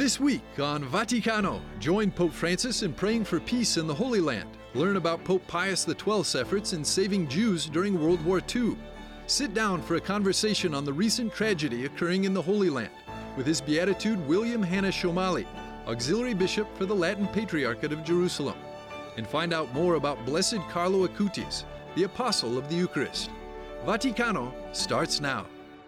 This week on Vaticano, join Pope Francis in praying for peace in the Holy Land. Learn about Pope Pius XII's efforts in saving Jews during World War II. Sit down for a conversation on the recent tragedy occurring in the Holy Land with His Beatitude William Hanna Shomali, Auxiliary Bishop for the Latin Patriarchate of Jerusalem. And find out more about Blessed Carlo Acutis, the Apostle of the Eucharist. Vaticano starts now.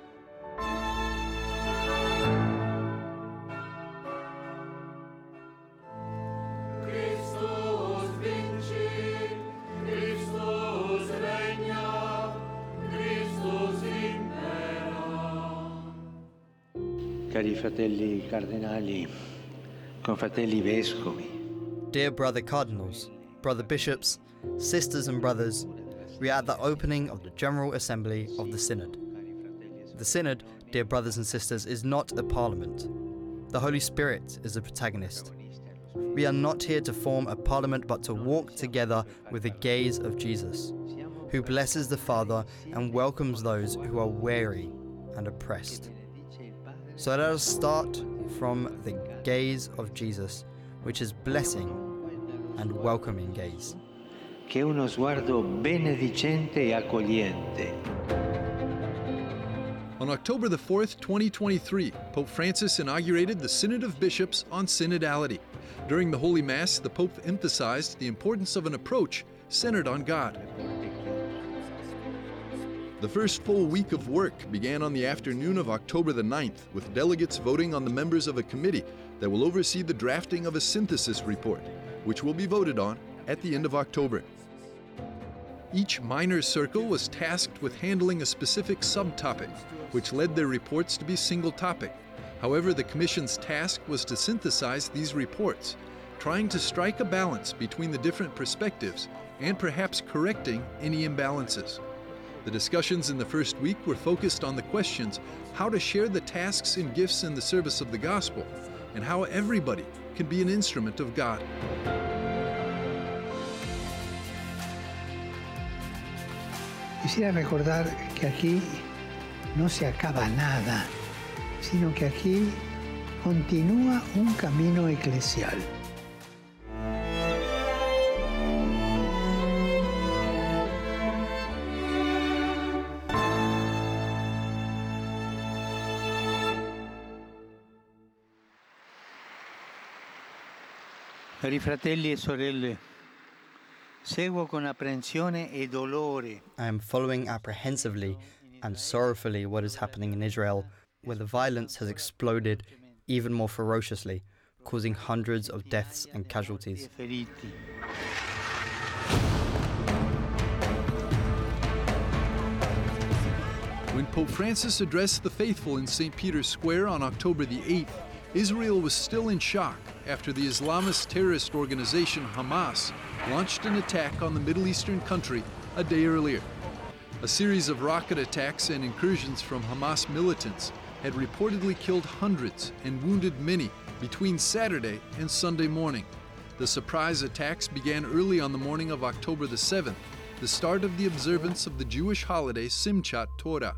Cari fratelli cardinali, confratelli vescovi. Dear brother cardinals, brother bishops, sisters and brothers, we are at the opening of the General Assembly of the Synod. The Synod, dear brothers and sisters, is not a parliament. The Holy Spirit is the protagonist. We are not here to form a parliament but to walk together with the gaze of Jesus, who blesses the Father and welcomes those who are weary and oppressed. So let us start from the gaze of Jesus, which is blessing and welcoming gaze. Che è uno sguardo benedicente e accogliente. On October the 4th, 2023, Pope Francis inaugurated the Synod of Bishops on Synodality. During the Holy Mass, the Pope emphasized the importance of an approach centered on God. The first full week of work began on the afternoon of October the 9th, with delegates voting on the members of a committee that will oversee the drafting of a synthesis report, which will be voted on at the end of October. Each minor circle was tasked with handling a specific subtopic, which led their reports to be single topic. However, the Commission's task was to synthesize these reports, trying to strike a balance between the different perspectives and perhaps correcting any imbalances. The discussions in the first week were focused on the questions how to share the tasks and gifts in the service of the gospel, and how everybody can be an instrument of God. Quisiera recordar que aquí no se acaba nada, sino que aquí continúa un camino eclesial. Cari fratelli e sorelle, seguo con apprensione e dolore. I am following apprehensively and sorrowfully what is happening in Israel, where the violence has exploded even more ferociously, causing hundreds of deaths and casualties. When Pope Francis addressed the faithful in St. Peter's Square on October the 8th, Israel was still in shock after the Islamist terrorist organization Hamas launched an attack on the Middle Eastern country a day earlier. A series of rocket attacks and incursions from Hamas militants had reportedly killed hundreds and wounded many between Saturday and Sunday morning. The surprise attacks began early on the morning of October the 7th, the start of the observance of the Jewish holiday Simchat Torah.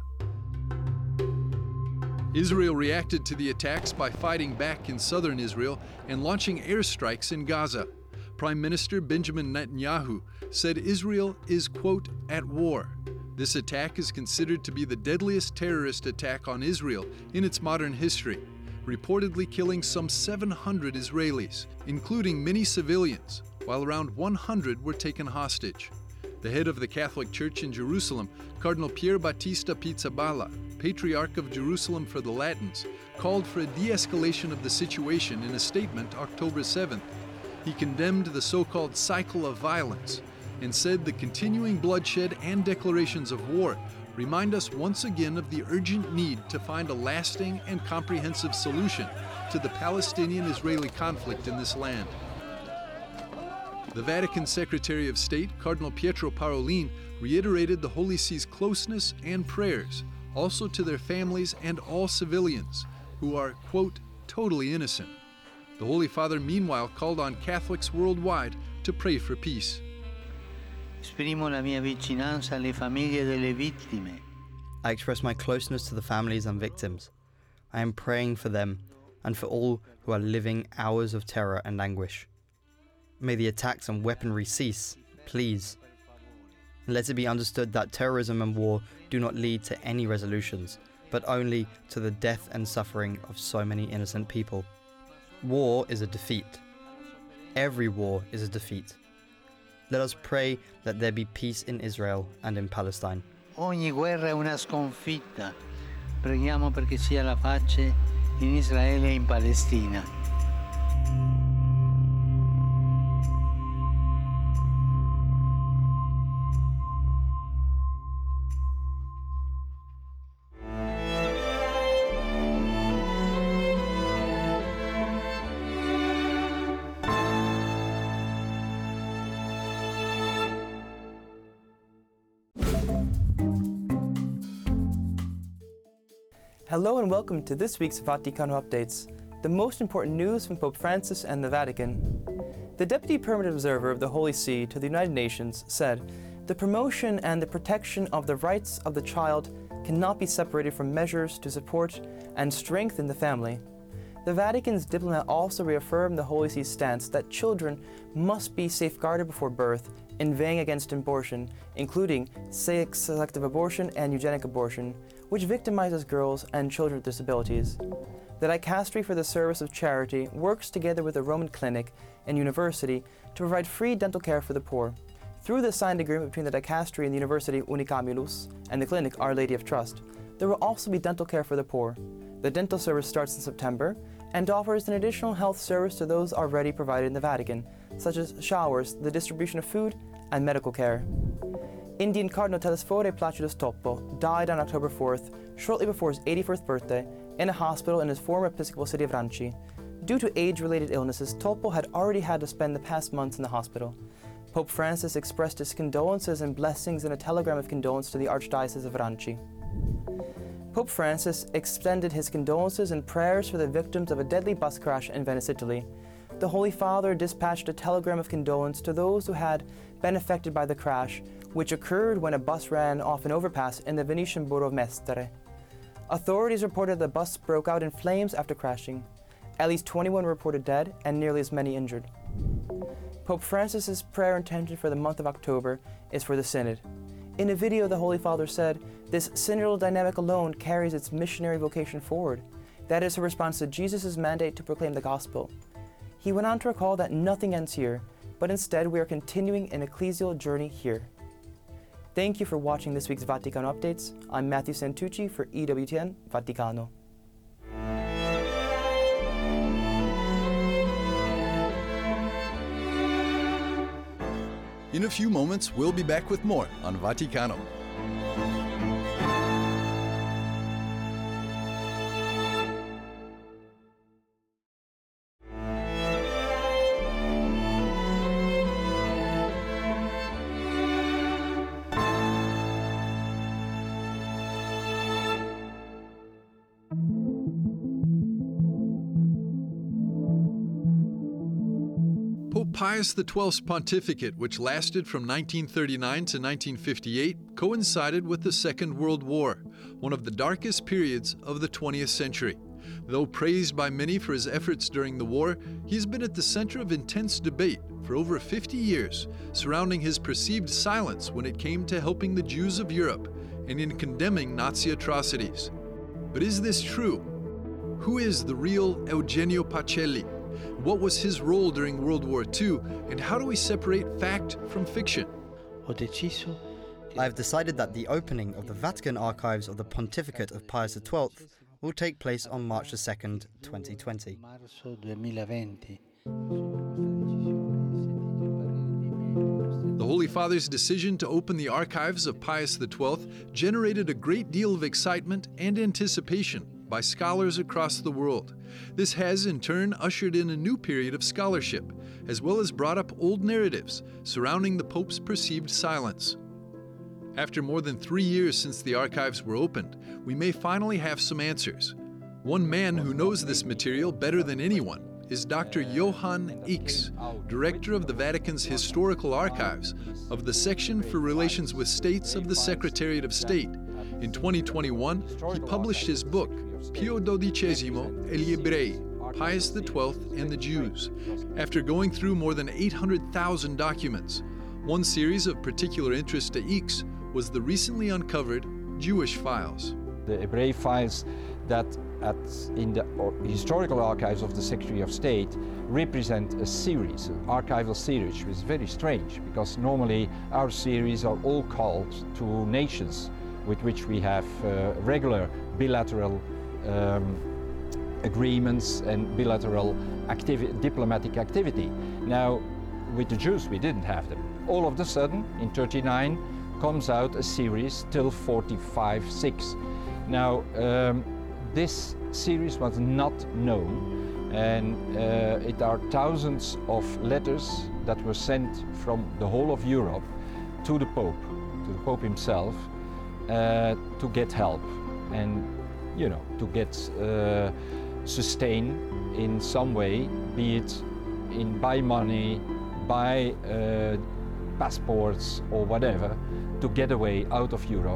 Israel reacted to the attacks by fighting back in southern Israel and launching airstrikes in Gaza. Prime Minister Benjamin Netanyahu said Israel is, quote, at war. This attack is considered to be the deadliest terrorist attack on Israel in its modern history, reportedly killing some 700 Israelis, including many civilians, while around 100 were taken hostage. The head of the Catholic Church in Jerusalem, Cardinal Pier Battista Pizzaballa, Patriarch of Jerusalem for the Latins, called for a de-escalation of the situation in a statement October 7th. He condemned the so-called cycle of violence and said the continuing bloodshed and declarations of war remind us once again of the urgent need to find a lasting and comprehensive solution to the Palestinian-Israeli conflict in this land. The Vatican Secretary of State, Cardinal Pietro Parolin, reiterated the Holy See's closeness and prayers also to their families and all civilians who are, quote, totally innocent. The Holy Father meanwhile called on Catholics worldwide to pray for peace. Esprimo la mia vicinanza alle famiglie delle vittime. I express my closeness to the families and victims. I am praying for them and for all who are living hours of terror and anguish. May the attacks and weaponry cease, please. Let it be understood that terrorism and war do not lead to any resolutions, but only to the death and suffering of so many innocent people. War is a defeat. Every war is a defeat. Let us pray that there be peace in Israel and in Palestine. Ogni guerra è una sconfitta. Preghiamo perché sia la pace in Israele e in Palestina. Hello and welcome to this week's Vaticano Updates, the most important news from Pope Francis and the Vatican. The Deputy Permanent Observer of the Holy See to the United Nations said, "The promotion and the protection of the rights of the child cannot be separated from measures to support and strengthen the family." The Vatican's diplomat also reaffirmed the Holy See's stance that children must be safeguarded before birth, inveighing against abortion, including sex-selective abortion and eugenic abortion, which victimizes girls and children with disabilities. The Dicastery for the Service of Charity works together with the Roman Clinic and University to provide free dental care for the poor. Through the signed agreement between the Dicastery and the University Unicamilus and the Clinic Our Lady of Trust, there will also be dental care for the poor. The dental service starts in September and offers an additional health service to those already provided in the Vatican, such as showers, the distribution of food, and medical care. Indian Cardinal Telesfore Placidus Toppo died on October 4th, shortly before his 81st birthday, in a hospital in his former episcopal city of Ranchi. Due to age-related illnesses, Toppo had already had to spend the past months in the hospital. Pope Francis expressed his condolences and blessings in a telegram of condolence to the Archdiocese of Ranchi. Pope Francis extended his condolences and prayers for the victims of a deadly bus crash in Venice, Italy. The Holy Father dispatched a telegram of condolence to those who had been affected by the crash, which occurred when a bus ran off an overpass in the Venetian borough of Mestre. Authorities reported the bus broke out in flames after crashing. At least 21 were reported dead and nearly as many injured. Pope Francis's prayer intention for the month of October is for the Synod. In a video, the Holy Father said, "This synodal dynamic alone carries its missionary vocation forward. That is a response to Jesus' mandate to proclaim the gospel." He went on to recall that nothing ends here, but instead we are continuing an ecclesial journey here. Thank you for watching this week's Vaticano Updates. I'm Matthew Santucci for EWTN Vaticano. In a few moments, we'll be back with more on Vaticano. Pope Pius XII's pontificate, which lasted from 1939 to 1958, coincided with the Second World War, one of the darkest periods of the 20th century. Though praised by many for his efforts during the war, he's been at the center of intense debate for over 50 years, surrounding his perceived silence when it came to helping the Jews of Europe and in condemning Nazi atrocities. But is this true? Who is the real Eugenio Pacelli? What was his role during World War II, and how do we separate fact from fiction? I have decided that the opening of the Vatican archives of the pontificate of Pius XII will take place on March 2nd, 2020. The Holy Father's decision to open the archives of Pius XII generated a great deal of excitement and anticipation by scholars across the world. This has, in turn, ushered in a new period of scholarship, as well as brought up old narratives surrounding the Pope's perceived silence. After more than 3 years since the archives were opened, we may finally have some answers. One man who knows this material better than anyone is Dr. Johann Ickx, director of the Vatican's Historical Archives of the Section for Relations with States of the Secretariat of State. In 2021, he published his book, Pio XII e gli Ebrei, Pius XII and the Jews. After going through more than 800,000 documents, one series of particular interest to Ickx was the recently uncovered Jewish files. The Hebraic files that in the historical archives of the Secretary of State represent a series, an archival series, which is very strange because normally our series are all called to nations with which we have regular bilateral agreements and bilateral diplomatic activity. Now, with the Jews, we didn't have them. All of a sudden, in 39, comes out a series till 45-6. Now, this series was not known, and it are thousands of letters that were sent from the whole of Europe to the Pope himself, to get help and, you know, to get sustain in some way, be it by money, by passports or whatever, to get away out of Europe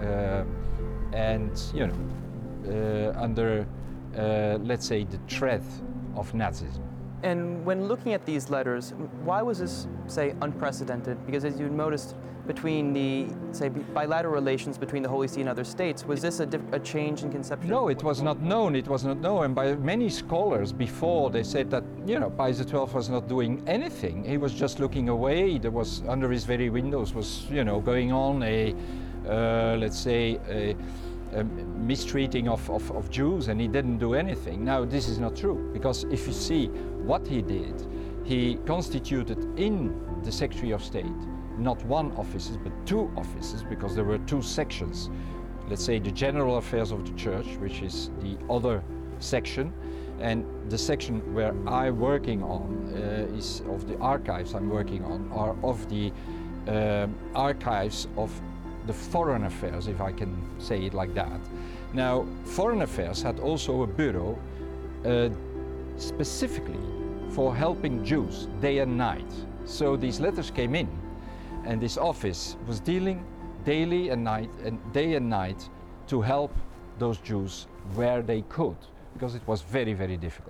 and, you know, under, let's say, the threat of Nazism. And when looking at these letters, why was this, say, unprecedented? Because as you noticed, between the, say, bilateral relations between the Holy See and other states, was this a change in conception? No, it was not known. It was not known. And by many scholars before, they said that, you know, Pius XII was not doing anything. He was just looking away. There was, under his very windows, was, you know, going on let's say, a mistreating of Jews, and he didn't do anything. Now, this is not true, because if you see what he did, he constituted in the Secretary of State not one office, but two offices, because there were two sections. Let's say the General Affairs of the Church, which is the other section, and the section where I'm working on is of the archives I'm working on, are of the archives of the Foreign Affairs, if I can say it like that. Now, Foreign Affairs had also a bureau specifically for helping Jews day and night. So these letters came in, and this office was dealing daily and night and day and night to help those Jews where they could, because it was very, very difficult.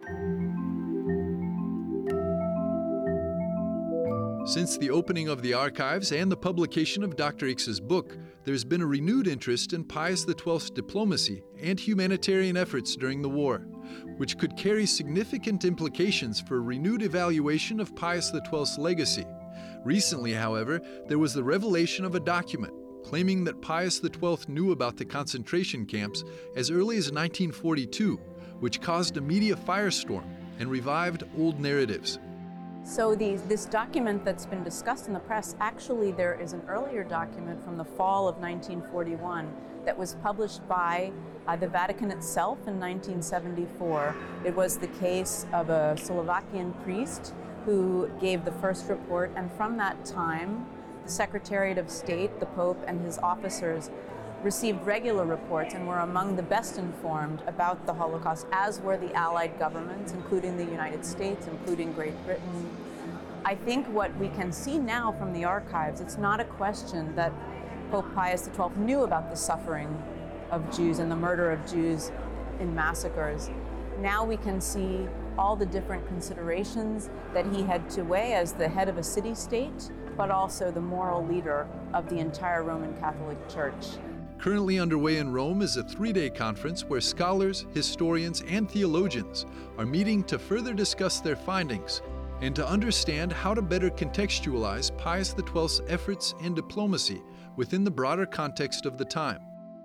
Since the opening of the archives and the publication of Dr. Ickx's book, there's been a renewed interest in Pius XII's diplomacy and humanitarian efforts during the war, which could carry significant implications for a renewed evaluation of Pius XII's legacy. Recently, however, there was the revelation of a document claiming that Pius XII knew about the concentration camps as early as 1942, which caused a media firestorm and revived old narratives. So this document that's been discussed in the press, actually there is an earlier document from the fall of 1941 that was published by the Vatican itself in 1974. It was the case of a Slovakian priest who gave the first report, and from that time, the Secretariat of State, the Pope, and his officers received regular reports and were among the best informed about the Holocaust, as were the Allied governments, including the United States, including Great Britain. I think what we can see now from the archives, it's not a question that Pope Pius XII knew about the suffering of Jews and the murder of Jews in massacres. Now we can see all the different considerations that he had to weigh as the head of a city-state, but also the moral leader of the entire Roman Catholic Church. Currently underway in Rome is a 3-day conference where scholars, historians, and theologians are meeting to further discuss their findings and to understand how to better contextualize Pius XII's efforts and diplomacy within the broader context of the time.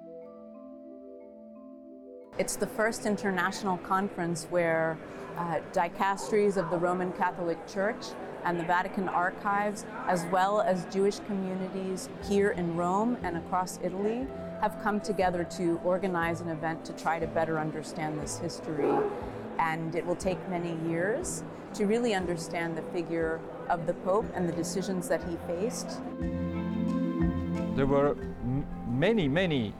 It's the first international conference where dicasteries of the Roman Catholic Church and the Vatican archives, as well as Jewish communities here in Rome and across Italy, have come together to organize an event to try to better understand this history. And it will take many years to really understand the figure of the Pope and the decisions that he faced. There were many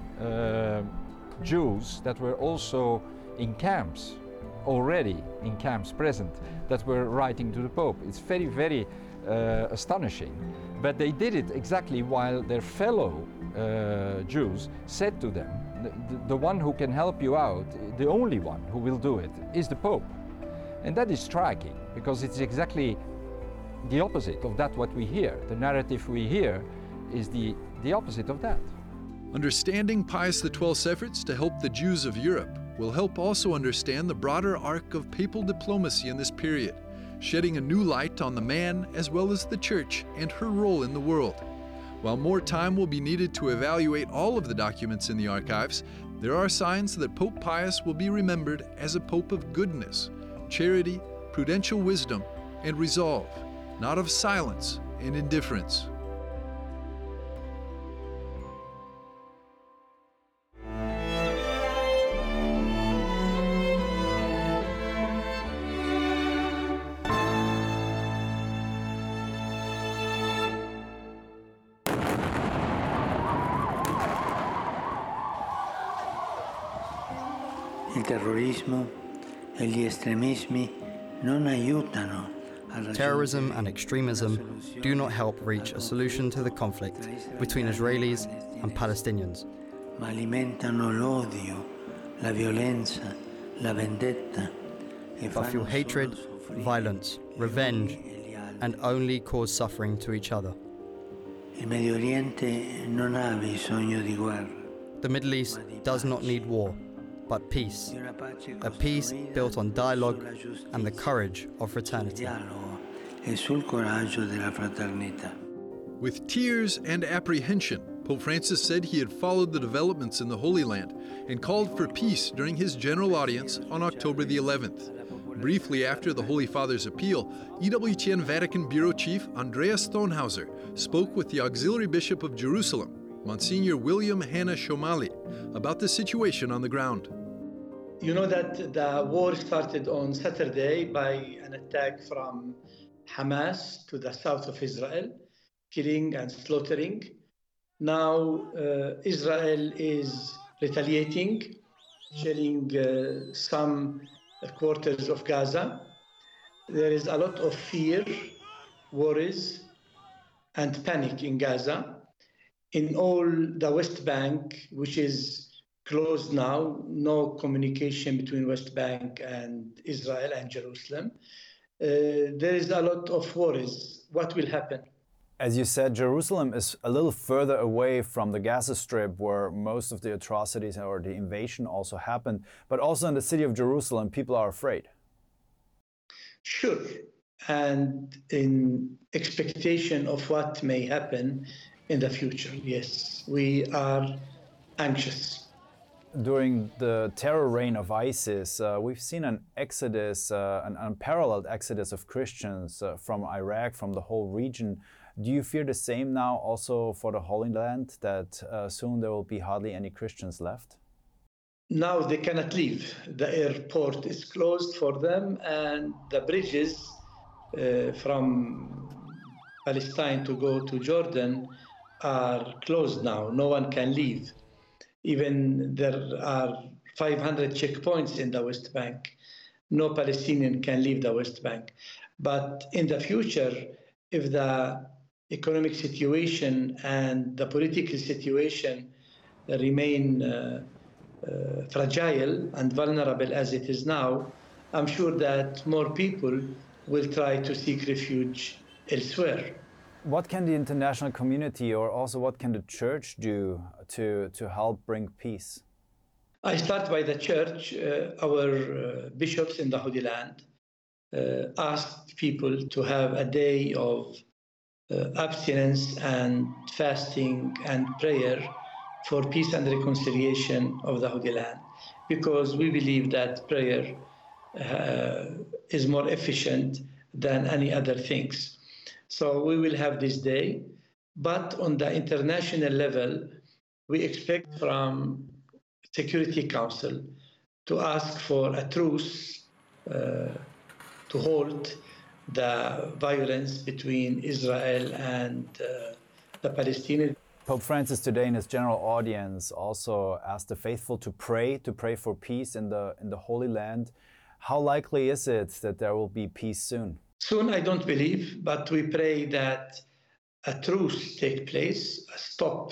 Jews that were also in camps, already in camps present, that were writing to the Pope. It's very, very astonishing. But they did it exactly while their fellow Jews said to them, the one who can help you out, the only one who will do it, is the Pope. And that is striking, because it's exactly the opposite of that what we hear. The narrative we hear is the opposite of that. Understanding Pius XII's efforts to help the Jews of Europe will help also understand the broader arc of papal diplomacy in this period, shedding a new light on the man as well as the Church and her role in the world. While more time will be needed to evaluate all of the documents in the archives, there are signs that Pope Pius will be remembered as a pope of goodness, charity, prudential wisdom, and resolve, not of silence and indifference. Il terrorismo e gli estremismi non aiutano. Terrorism and extremism do not help reach a solution to the conflict between Israelis and Palestinians, Ma alimentano l'odio, la violenza, la vendetta e but fuel fanno hatred, solo soffrire violence, gli revenge, uni e gli altri. and only cause suffering to each other. Il Medio Oriente non ha bisogno di guerra, The Middle East does not need war, but peace, di una pace a peace costruita built on dialogue sulla giustizia, and the courage of sul fraternity. dialogo e sul coraggio della fraternità. With tears and apprehension, Pope Francis said he had followed the developments in the Holy Land and called for peace during his general audience on October the 11th. Briefly after the Holy Father's appeal, EWTN Vatican Bureau Chief Andreas Thonhauser spoke with the Auxiliary Bishop of Jerusalem, Monsignor William Hanna Shomali, about the situation on the ground. You know that the war started on Saturday by an attack from Hamas to the south of Israel, killing and slaughtering. Now Israel is retaliating, shelling some quarters of Gaza. There is a lot of fear, worries, and panic in Gaza. In all the West Bank, which is closed now, no communication between West Bank and Israel and Jerusalem. There is a lot of worries. What will happen? As you said, Jerusalem is a little further away from the Gaza Strip, where most of the atrocities or the invasion also happened. But also in the city of Jerusalem, people are afraid. Sure. And in expectation of what may happen in the future, yes, we are anxious. During the terror reign of ISIS, we've seen an exodus, an unparalleled exodus of Christians from Iraq, from the whole region. Do you fear the same now also for the Holy Land, that soon there will be hardly any Christians left? Now they cannot leave. The airport is closed for them, and the bridges from Palestine to go to Jordan are closed now. No one can leave. Even there are 500 checkpoints in the West Bank. No Palestinian can leave the West Bank. But in the future, if the economic situation and the political situation remain fragile and vulnerable as it is now, I'm sure that more people will try to seek refuge elsewhere. What can the international community, or also what can the church do to help bring peace? I start by the church. Our bishops in the Holy Land asked people to have a day of abstinence and fasting and prayer for peace and reconciliation of the Holy Land, because we believe that prayer is more efficient than any other things. So we will have this day, but on the international level, we expect from Security Council to ask for a truce to halt the violence between Israel and the Palestinians. Pope Francis today in his general audience also asked the faithful to pray for peace in the Holy Land. How likely is it that there will be peace soon? Soon, I don't believe, but we pray that a truce take place, a stop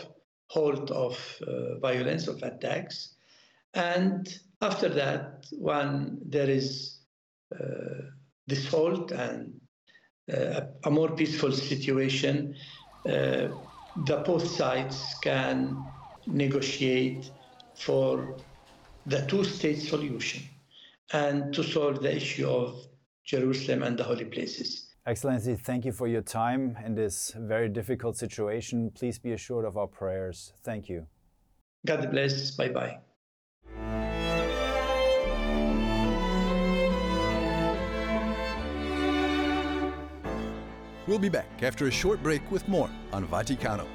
halt of violence, of attacks. And after that, when there is this halt and a more peaceful situation, the both sides can negotiate for the two-state solution and to solve the issue of Jerusalem and the holy places. Excellency, thank you for your time in this very difficult situation. Please be assured of our prayers. Thank you. God bless. Bye-bye. We'll be back after a short break with more on Vaticano.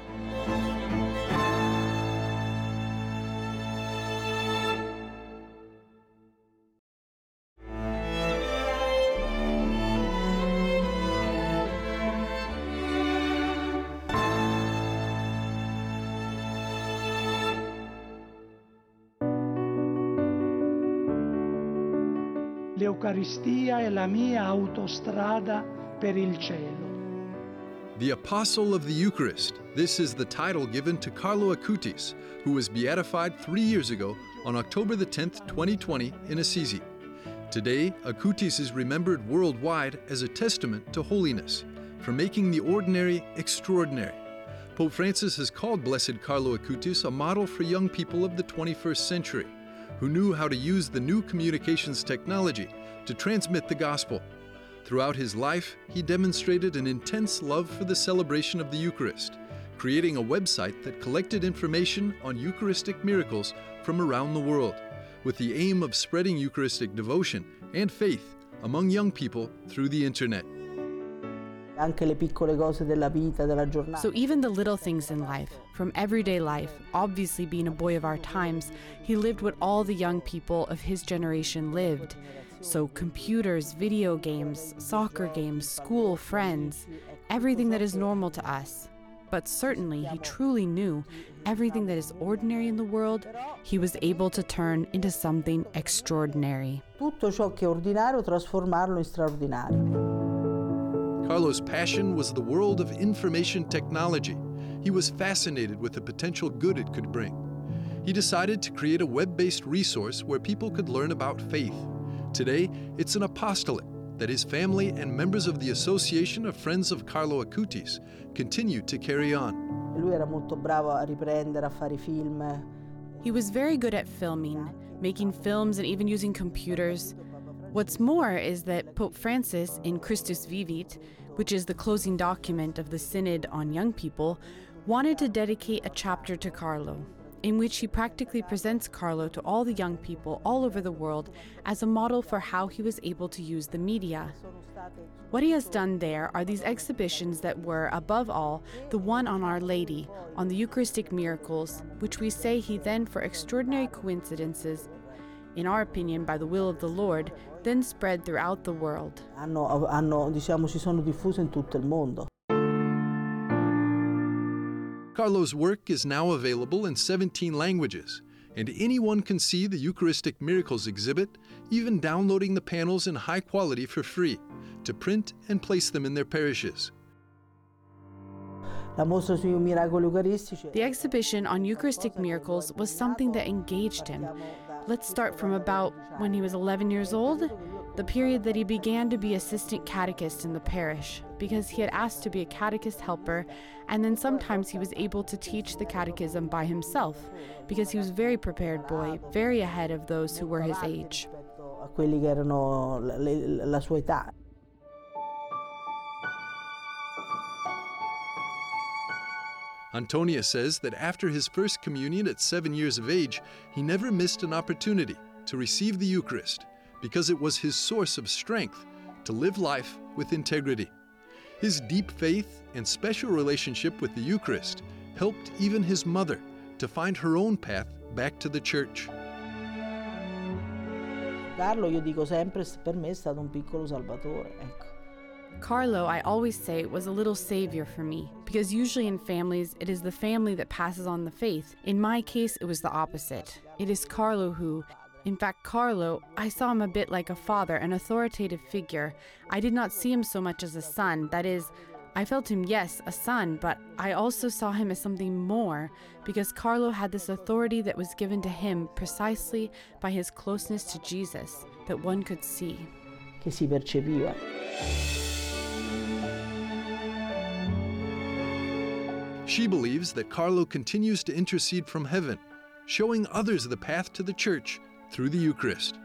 L'Eucaristia è la mia autostrada per il cielo. The Apostle of the Eucharist. This is the title given to Carlo Acutis, who was beatified 3 years ago on October the 10th, 2020 in Assisi. Today, Acutis is remembered worldwide as a testament to holiness, for making the ordinary extraordinary. Pope Francis has called Blessed Carlo Acutis a model for young people of the 21st century, who knew how to use the new communications technology to transmit the gospel. Throughout his life, he demonstrated an intense love for the celebration of the Eucharist, creating a website that collected information on Eucharistic miracles from around the world, with the aim of spreading Eucharistic devotion and faith among young people through the internet. So even the little things in life, from everyday life, obviously being a boy of our times, he lived what all the young people of his generation lived. So computers, video games, soccer games, school, friends, everything that is normal to us. But certainly he truly knew everything that is ordinary in the world, he was able to turn into something extraordinary. Tutto ciò che è ordinario trasformarlo in straordinario. Carlo's passion was the world of information technology. He was fascinated with the potential good it could bring. He decided to create a web-based resource where people could learn about faith. Today, it's an apostolate that his family and members of the Association of Friends of Carlo Acutis continue to carry on. Lui era molto bravo a riprendere, a fare film. He was very good at filming, making films, and even using computers. What's more is that Pope Francis, in Christus Vivit, which is the closing document of the Synod on Young People, wanted to dedicate a chapter to Carlo, in which he practically presents Carlo to all the young people all over the world as a model for how he was able to use the media. What he has done there are these exhibitions that were, above all, the one on Our Lady, on the Eucharistic miracles, which we say he then, for extraordinary coincidences, in our opinion by the will of the Lord, then spread throughout the world. Si sono diffuse in tutto il mondo. Carlo's work is now available in 17 languages, and anyone can see the Eucharistic Miracles exhibit, even downloading the panels in high quality for free, to print and place them in their parishes. The exhibition on Eucharistic miracles was something that engaged him. Let's start from about when he was 11 years old, the period that he began to be assistant catechist in the parish, because he had asked to be a catechist helper, and then sometimes he was able to teach the catechism by himself, because he was a very prepared boy, very ahead of those who were his age. Antonia says that after his first communion at 7 years of age, he never missed an opportunity to receive the Eucharist because it was his source of strength to live life with integrity. His deep faith and special relationship with the Eucharist helped even his mother to find her own path back to the church. Carlo, io dico sempre, per me è stato un piccolo salvatore, ecco. Carlo, I always say, was a little savior for me, because usually in families, it is the family that passes on the faith. In my case, it was the opposite. It is Carlo who, in fact, Carlo, I saw him a bit like a father, an authoritative figure. I did not see him so much as a son. That is, I felt him, yes, a son, but I also saw him as something more, because Carlo had this authority that was given to him precisely by his closeness to Jesus, that one could see. Che si percepiva. She believes that Carlo continues to intercede from heaven, showing others the path to the church through the Eucharist.